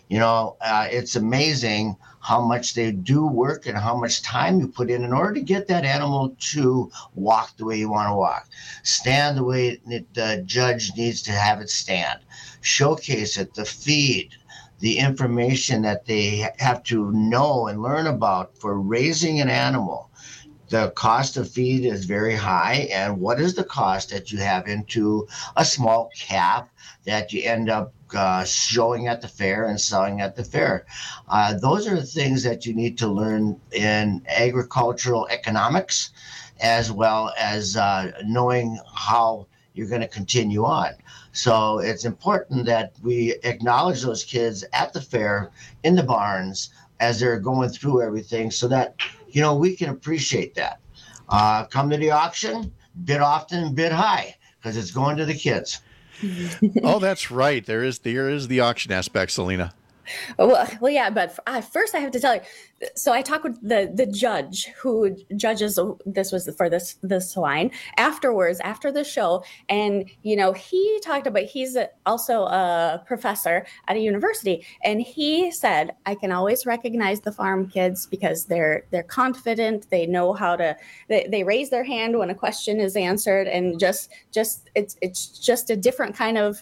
it's amazing how much they do work and how much time you put in order to get that animal to walk the way you want to walk, stand the way the judge needs to have it stand, showcase it, the feed, the information that they have to know and learn about for raising an animal. The cost of feed is very high. And what is the cost that you have into a small calf that you end up showing at the fair and selling at the fair? Those are the things that you need to learn in agricultural economics, as well as knowing how you're going to continue on. So it's important that we acknowledge those kids at the fair, in the barns, as they're going through everything, so that we can appreciate that. Come to the auction, bid often, bid high, because it's going to the kids. Oh, that's right. There is the auction aspect, Selena. Well, yeah, but first I have to tell you. So I talked with the judge who judges. This was for this swine afterwards, after the show, and he talked about, he's also a professor at a university, and he said, I can always recognize the farm kids because they're confident, they know how to, they raise their hand when a question is answered, and it's just a different kind of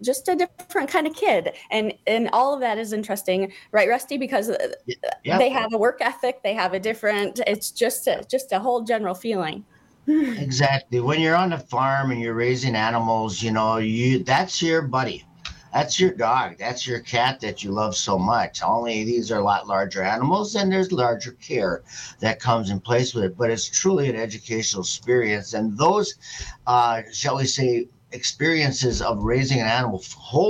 kid, and all of that is interesting, right, Rusty? Because they have a work ethic, they have a different. It's just a whole general feeling. Exactly. When you're on the farm and you're raising animals, that's your buddy, that's your dog, that's your cat that you love so much. Only these are a lot larger animals, and there's larger care that comes in place with it. But it's truly an educational experience, and those, shall we say, experiences of raising an animal hold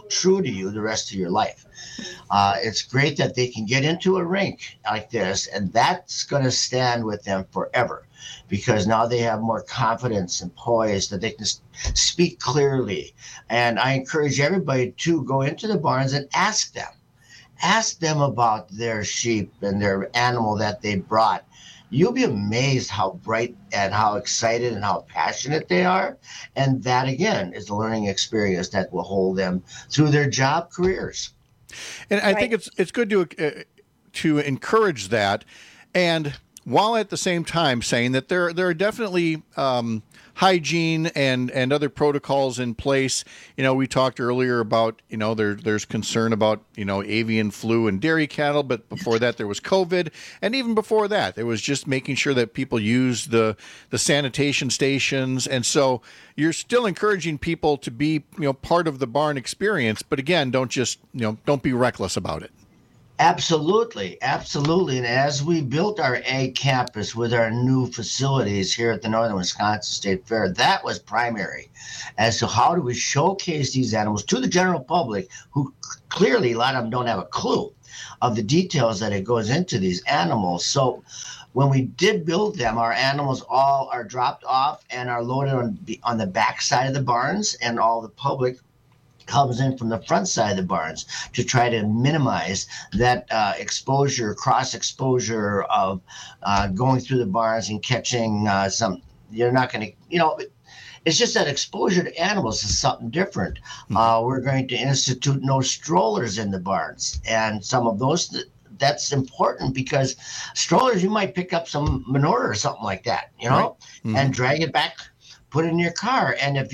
true to you the rest of your life. It's great that they can get into a rink like this, and that's going to stand with them forever, because now they have more confidence and poise that they can speak clearly. And I encourage everybody to go into the barns and ask them about their sheep and their animal that they brought. You'll be amazed how bright and how excited and how passionate they are. And that, again, is a learning experience that will hold them through their job careers. And I think it's good to encourage that, and while at the same time saying that there are definitely hygiene and other protocols in place. We talked earlier about there's concern about avian flu and dairy cattle, but before that there was COVID, and even before that there was just making sure that people use the sanitation stations. And so you're still encouraging people to be part of the barn experience, but again, don't be reckless about it. Absolutely. And as we built our Ag Campus with our new facilities here at the Northern Wisconsin State Fair, that was primary as to how do we showcase these animals to the general public, who clearly a lot of them don't have a clue of the details that it goes into these animals. So when we did build them, our animals all are dropped off and are loaded on the back side of the barns, and all the public comes in from the front side of the barns to try to minimize that cross exposure of going through the barns and catching some. You're not going to, it's just that exposure to animals is something different. We're going to institute no strollers in the barns, and some of those. That's important, because strollers, you might pick up some manure or something like that, Right. and drag it back, put it in your car. And if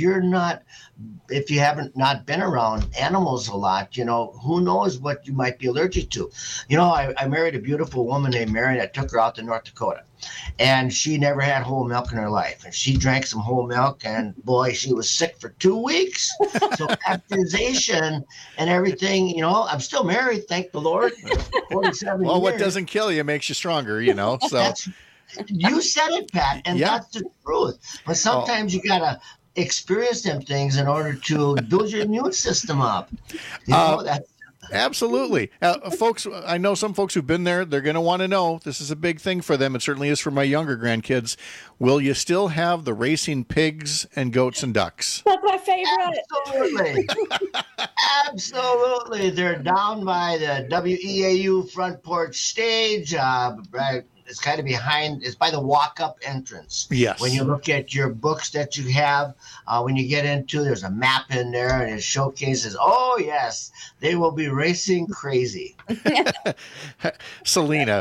you haven't not been around animals a lot, who knows what you might be allergic to. I married a beautiful woman named Mary. I took her out to North Dakota, and she never had whole milk in her life. And she drank some whole milk, and boy, she was sick for 2 weeks. So pasteurization and everything, I'm still married, thank the Lord. 47 Well, years. what doesn't kill you makes you stronger, so. You said it, Pat, and that's the truth. But sometimes you got to experience them things in order to build your immune system up. Absolutely. Folks, I know some folks who've been there. They're going to want to know. This is a big thing for them. It certainly is for my younger grandkids. Will you still have the racing pigs and goats and ducks? That's my favorite. Absolutely. Absolutely. They're down by the WEAU front porch stage. It's kind of behind, it's by the walk-up entrance. Yes. When you look at your books that you have, when you get into, there's a map in there, and it showcases, oh, yes, they will be racing crazy. Selena,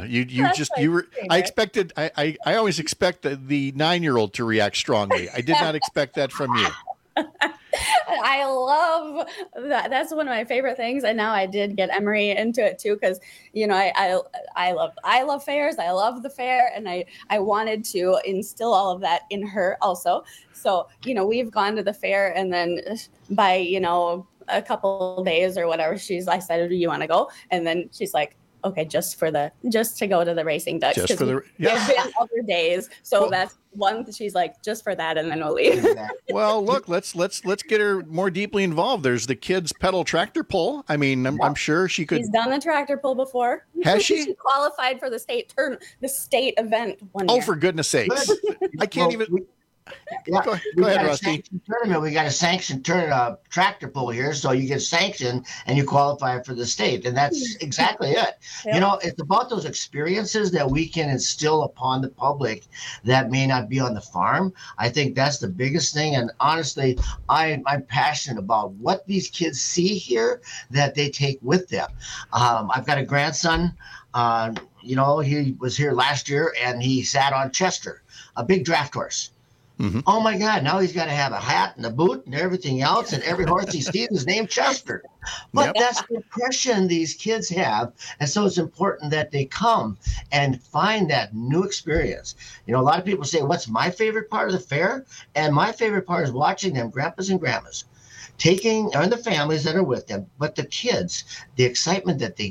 I always expect the 9-year-old to react strongly. I did not expect that from you. I love that. That's one of my favorite things. And now I did get Emery into it too, because I love fairs. I love the fair, and I wanted to instill all of that in her also. So we've gone to the fair, and then by a couple days or whatever, I said, do you want to go? And then she's like, okay, just to go to the racing ducks. Just for there's been other days. So that's one, she's like, just for that, and then we'll leave. Well, look, let's get her more deeply involved. There's the kids pedal tractor pull. I mean, I'm sure she could. She's done the tractor pull before. Has she? She qualified for the state event one year. Oh, for goodness sakes. I can't even. Yeah, go ahead, Rusty. We got a sanctioned tractor pull here, so you get sanctioned and you qualify for the state, and that's exactly it. Yeah. It's about those experiences that we can instill upon the public that may not be on the farm. I think that's the biggest thing, and honestly, I'm passionate about what these kids see here that they take with them. I've got a grandson. He was here last year, and he sat on Chester, a big draft horse. Mm-hmm. Oh my God, now he's got to have a hat and a boot and everything else, and every horse he sees is named Chester. But that's the impression these kids have, and so it's important that they come and find that new experience. A lot of people say, what's my favorite part of the fair? And my favorite part is watching them, grandpas and grandmas, and the families that are with them, but the kids, the excitement that they get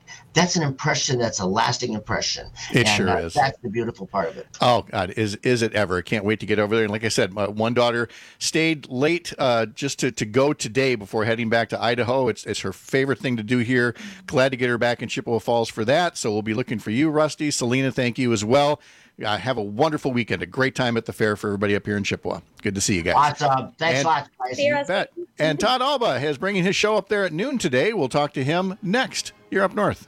that's an impression that's a lasting impression. It sure is. That's the beautiful part of it. Oh, God, is it ever. Can't wait to get over there. And like I said, my one daughter stayed late just to go today before heading back to Idaho. It's her favorite thing to do here. Glad to get her back in Chippewa Falls for that. So we'll be looking for you, Rusty. Selena, thank you as well. Have a wonderful weekend. A great time at the fair for everybody up here in Chippewa. Good to see you guys. Awesome. Thanks a lot, guys. You bet. And Todd Alba is bringing his show up there at noon today. We'll talk to him next. You're up north.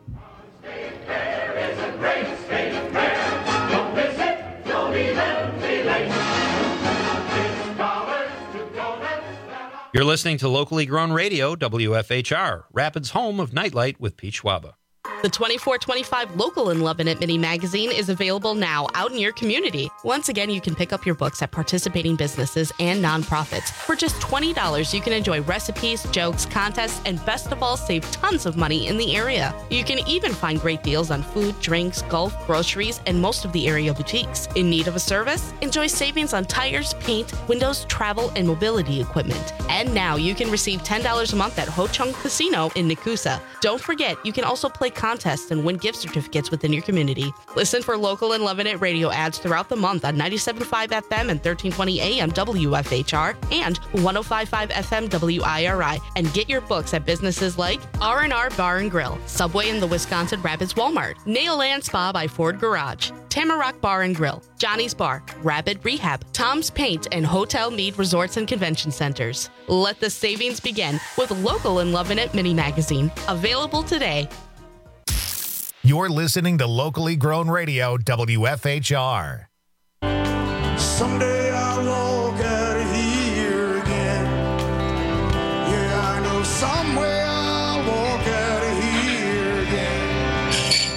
You're listening to locally grown radio, WFHR, Rapids' home of Nightlight with Pete Schwaba. The 24/25 Local and Lovin' It mini magazine is available now out in your community. Once again, you can pick up your books at participating businesses and nonprofits. For just $20, you can enjoy recipes, jokes, contests, and best of all, save tons of money in the area. You can even find great deals on food, drinks, golf, groceries, and most of the area boutiques. In need of a service? Enjoy savings on tires, paint, windows, travel, and mobility equipment. And now you can receive $10 a month at Ho Chung Casino in Nakusa. Don't forget, you can also play contests and win gift certificates within your community. Listen for Local and Lovin' It radio ads throughout the month on 97.5 FM and 1320 AM WFHR and 105.5 FM WIRI, and get your books at businesses like R&R Bar and Grill, Subway in the Wisconsin Rapids Walmart, Nailland Spa by Ford Garage, Tamarack Bar and Grill, Johnny's Bar, Rapid Rehab, Tom's Paint, and Hotel Mead Resorts and Convention Centers. Let the savings begin with Local and Lovin' It mini magazine, available today. You're listening to locally grown radio, WFHR. Someday I'll walk out of here again. Yeah, I know somewhere I'll walk out of here again.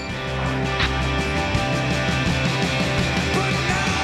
But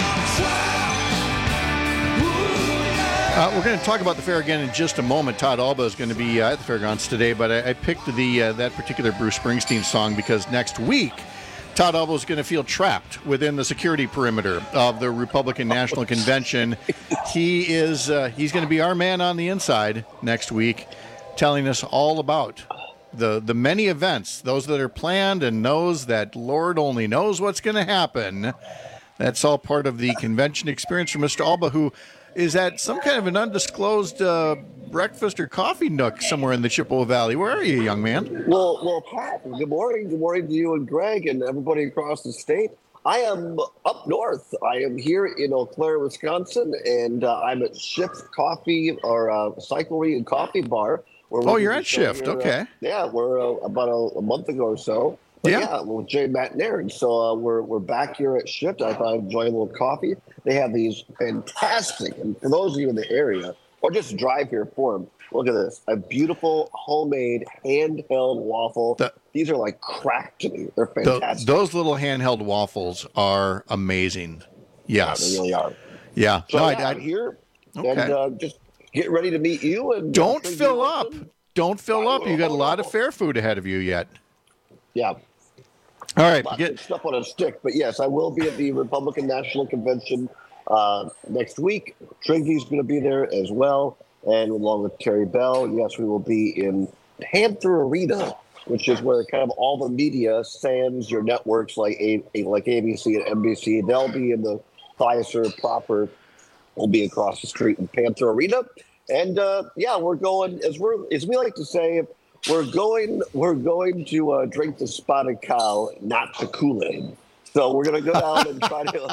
now We're going to talk about the fair again in just a moment. Todd Alba is going to be at the fairgrounds today, but I picked that particular Bruce Springsteen song because next week Todd Alba is going to feel trapped within the security perimeter of the Republican National Convention. He's going to be our man on the inside next week, telling us all about the many events, those that are planned and those that Lord only knows what's going to happen. That's all part of the convention experience for Mr. Alba, who is at some kind of an undisclosed breakfast or coffee nook somewhere in the Chippewa Valley. Where are you, young man? Well, Pat, good morning. Good morning to you and Greg and everybody across the state. I am up north. I am here in Eau Claire, Wisconsin, and I'm at Shift Coffee or Cyclery and Coffee Bar. Oh, you're at Shift. Here, okay. Yeah, we're about a month ago or so. But yeah, with Jay, Matt, and Aaron. So we're back here at Shift. I thought I'd enjoy a little coffee. They have these fantastic, and for those of you in the area, or just drive here for them, look at this. A beautiful homemade handheld waffle. These are like crack to me. They're fantastic. Those little handheld waffles are amazing. Yes. Yeah, they really are. Yeah. So I'm here. Okay. And just get ready to meet you. And Don't fill up. Don't fill up. You got a lot of fair food ahead of you yet. Yeah. All right. Lots of stuff on a stick. But yes, I will be at the Republican National Convention next week. Trinky's going to be there as well. And along with Terry Bell, yes, we will be in Panther Arena, which is where kind of all the media, SAMs, your networks like ABC and NBC, they'll be in the Pfizer proper. We'll be across the street in Panther Arena. And we're going, as we like to say, we're going to drink the spotted cow, not the Kool-Aid. So we're going to go down and try to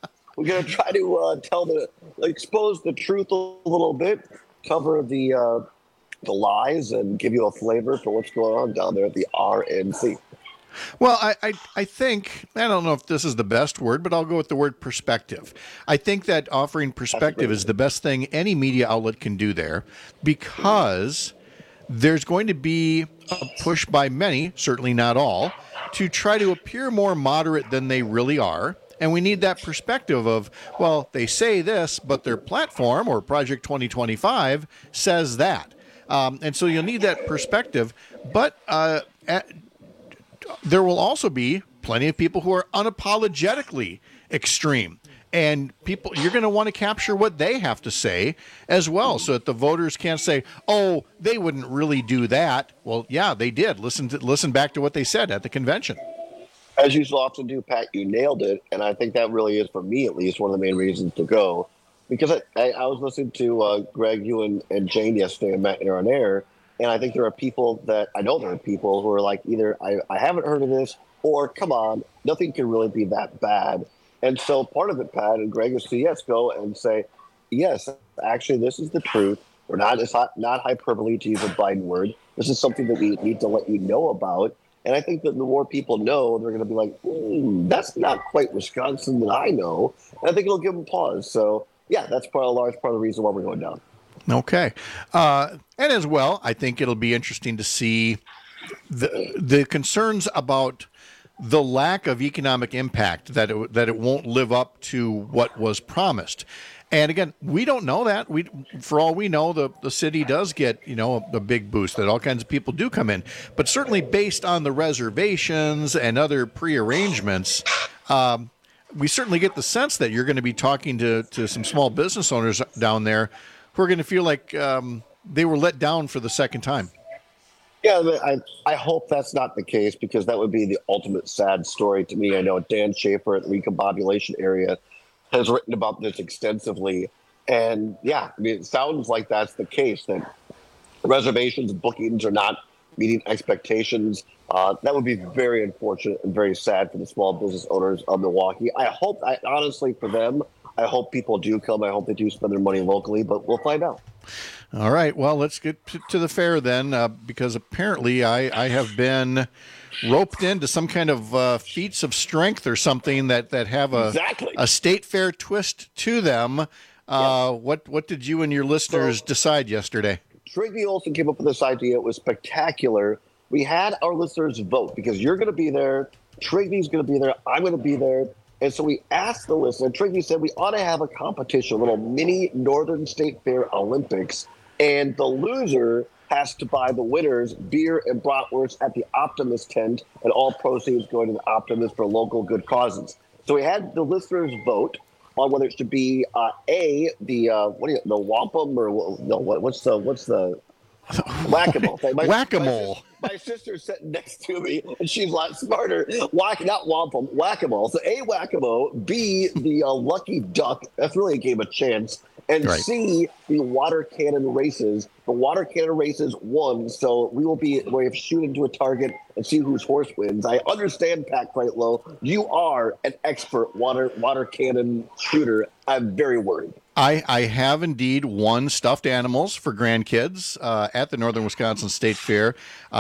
expose the truth a little bit, cover the lies, and give you a flavor for what's going on down there at the RNC. Well, I think, I don't know if this is the best word, but I'll go with the word perspective. I think that offering perspective is the best thing any media outlet can do there, because there's going to be a push by many, certainly not all, to try to appear more moderate than they really are. And we need that perspective of, well, they say this, but their platform or Project 2025 says that. And so you'll need that perspective. But there will also be plenty of people who are unapologetically extreme. And people, you're going to want to capture what they have to say as well, so that the voters can't say, "Oh, they wouldn't really do that." Well, yeah, they did. Listen back to what they said at the convention. As you so often do, Pat, you nailed it, and I think that really is, for me at least, one of the main reasons to go. Because I was listening to Greg, you and Jane yesterday and Matt on air, and I think there are people who are like, either I haven't heard of this, or come on, nothing can really be that bad. And so part of it, Pat and Greg, is to go and say, yes, actually, this is the truth. It's not hyperbole, to use a Biden word. This is something that we need to let you know about. And I think that the more people know, they're going to be like, that's not quite Wisconsin that I know. And I think it'll give them pause. So, yeah, that's a large part of the reason why we're going down. Okay. And as well, I think it'll be interesting to see the concerns about the lack of economic impact, that it won't live up to what was promised. And again, we don't know that. For all we know, the city does get, a big boost, that all kinds of people do come in. But certainly based on the reservations and other prearrangements, we certainly get the sense that you're going to be talking to some small business owners down there who are going to feel like they were let down for the second time. Yeah, I hope that's not the case, because that would be the ultimate sad story to me. I know Dan Schaefer at the Recombobulation area has written about this extensively. And yeah, I mean, it sounds like that's the case, that reservations and bookings are not meeting expectations. That would be very unfortunate and very sad for the small business owners of Milwaukee. Honestly, for them, I hope people do come. I hope they do spend their money locally, but we'll find out. All right. Well, let's get to the fair then, because apparently I have been roped into some kind of feats of strength or something that have a state fair twist to them. What did you and your listeners decide yesterday? Triggy Olson came up with this idea. It was spectacular. We had our listeners vote, because you're going to be there, Triggy's going to be there, I'm going to be there. And so we asked the listener, Triggy said we ought to have a competition, a little mini Northern State Fair Olympics, and the loser has to buy the winners beer and bratwurst at the Optimist tent, and all proceeds going to the Optimist for local good causes. So we had the listeners vote on whether it should be the wampum, or what's the whack-a-mole. Whack-a-mole. My sister's sitting next to me, and she's a lot smarter. Not wampum, whack-a-mole. So A, whack-a-mole, B, the lucky duck. That's really a game of chance. And right. C, the water cannon races. The water cannon races won, so we have to shoot into a target and see whose horse wins. I understand, Pat Kreitlow, you are an expert water cannon shooter. I'm very worried. I have indeed won stuffed animals for grandkids at the Northern Wisconsin State Fair.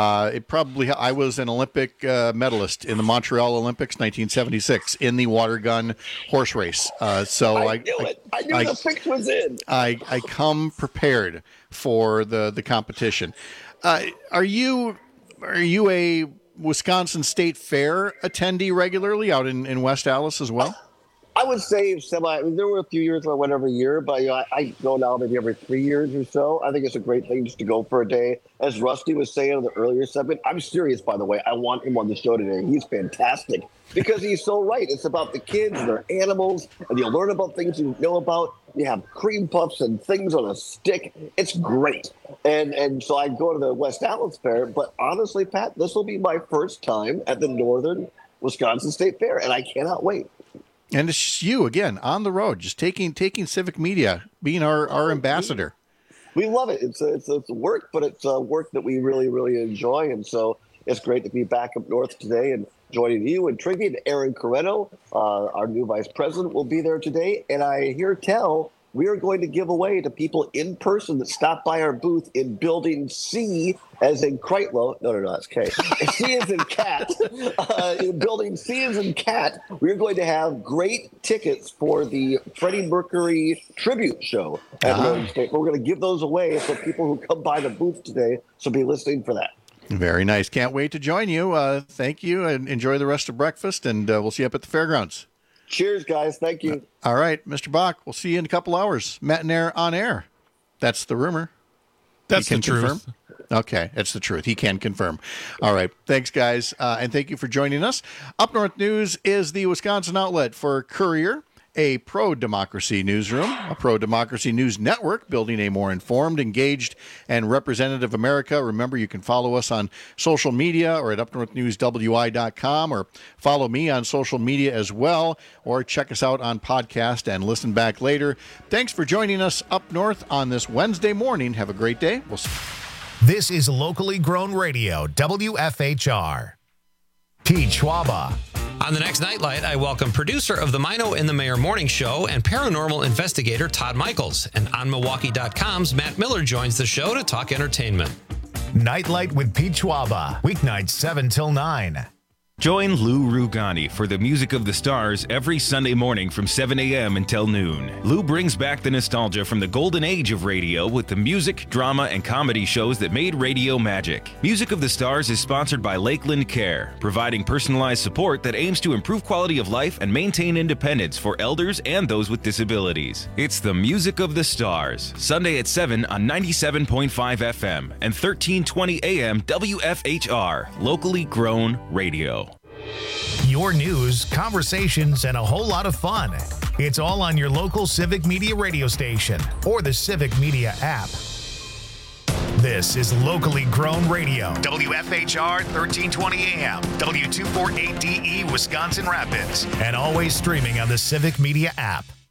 I was an Olympic medalist in the Montreal Olympics, 1976, in the water gun horse race. So I knew it. I knew the fix was in. I come prepared for the competition. Are you a Wisconsin State Fair attendee regularly out in West Allis as well? I would say semi. I mean, there were a few years where I went every year, but I go now maybe every 3 years or so. I think it's a great thing just to go for a day. As Rusty was saying in the earlier segment, I'm serious, by the way. I want him on the show today. He's fantastic because he's so right. It's about the kids and their animals, and you'll learn about things you know about. You have cream puffs and things on a stick. It's great. And so I go to the West Allis Fair, but honestly, Pat, this will be my first time at the Northern Wisconsin State Fair, and I cannot wait. And it's just you, again, on the road, just taking Civic Media, being our ambassador. We love it. It's work, but it's work that we really, really enjoy. And so it's great to be back up north today and joining you and Triggy and Aaron Corretto, our new vice president, will be there today. And I hear tell we are going to give away to people in person that stop by our booth in Building C, as in Kreitlow. No, that's K. C as in cat. In Building C as in cat, we're going to have great tickets for the Freddie Mercury tribute show at Northern State. We're going to give those away for people who come by the booth today, so be listening for that. Very nice. Can't wait to join you. Thank you, and enjoy the rest of breakfast, and we'll see you up at the fairgrounds. Cheers, guys. Thank you. All right, Mr. Bach, we'll see you in a couple hours. Matt and Air on air. That's the rumor. That's the truth. Okay, it's the truth. He can confirm. All right. Thanks, guys, and thank you for joining us. Up North News is the Wisconsin outlet for Courier a pro-democracy newsroom, a pro-democracy news network, building a more informed, engaged, and representative America. Remember, you can follow us on social media or at upnorthnewswi.com, or follow me on social media as well, or check us out on podcast and listen back later. Thanks for joining us up north on this Wednesday morning. Have a great day. We'll see. This is locally grown radio, WFHR. Pete Schwaba. On the next Nightlight, I welcome producer of the Mino and the Mayor Morning Show and paranormal investigator Todd Michaels. And on Milwaukee.com's Matt Miller joins the show to talk entertainment. Nightlight with Pete Schwaba. Weeknights 7 till 9. Join Lou Rugani for the Music of the Stars every Sunday morning from 7 a.m. until noon. Lou brings back the nostalgia from the golden age of radio with the music, drama, and comedy shows that made radio magic. Music of the Stars is sponsored by Lakeland Care, providing personalized support that aims to improve quality of life and maintain independence for elders and those with disabilities. It's the Music of the Stars, Sunday at 7 on 97.5 FM and 1320 AM WFHR, locally grown radio. Your news, conversations, and a whole lot of fun. It's all on your local Civic Media radio station or the Civic Media app. This is locally grown radio. WFHR 1320 AM, W248DE, Wisconsin Rapids, and always streaming on the Civic Media app.